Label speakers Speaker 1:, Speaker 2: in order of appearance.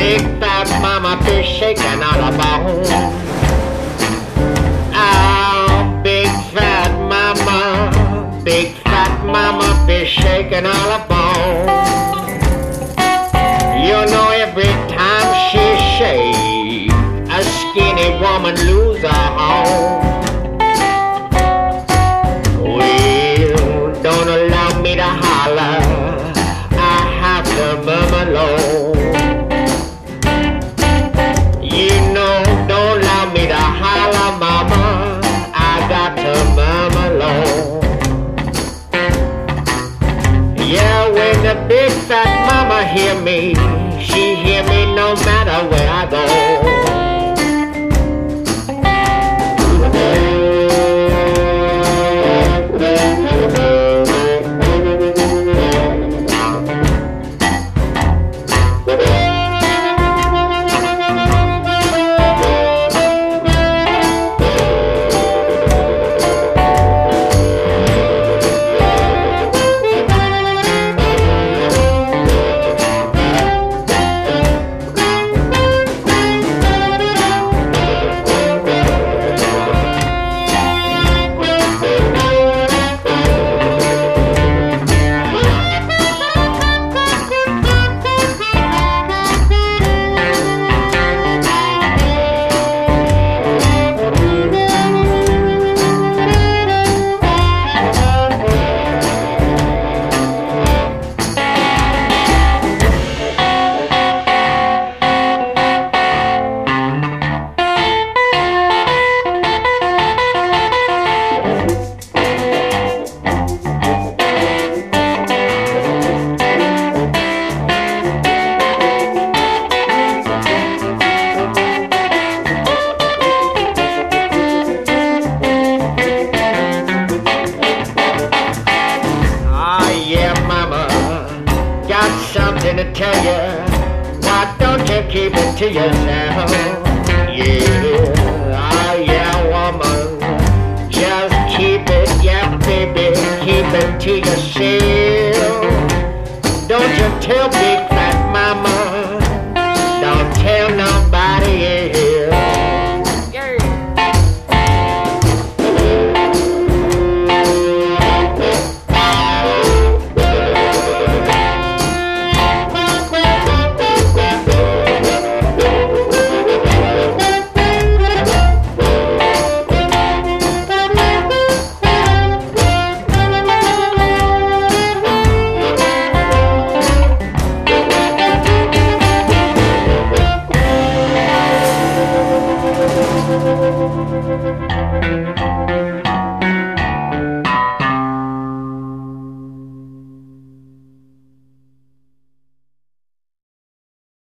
Speaker 1: big fat mama fish shaking all her bones. Oh, big fat mama fish shaking all her bones. You know every time she shakes, a skinny woman lose her home. Well, don't allow me to holler, I have to murmur low. You know, don't allow me to holler, mama, I got to murmur low. Yeah, when the big fat mama hear me, she hear me no matter where I go. Something to tell you, why don't you keep it to yourself? Yeah, oh yeah, woman, just keep it, yeah, baby, keep it to yourself. Don't you tell big fat mama, don't tell nobody else.
Speaker 2: Thank you.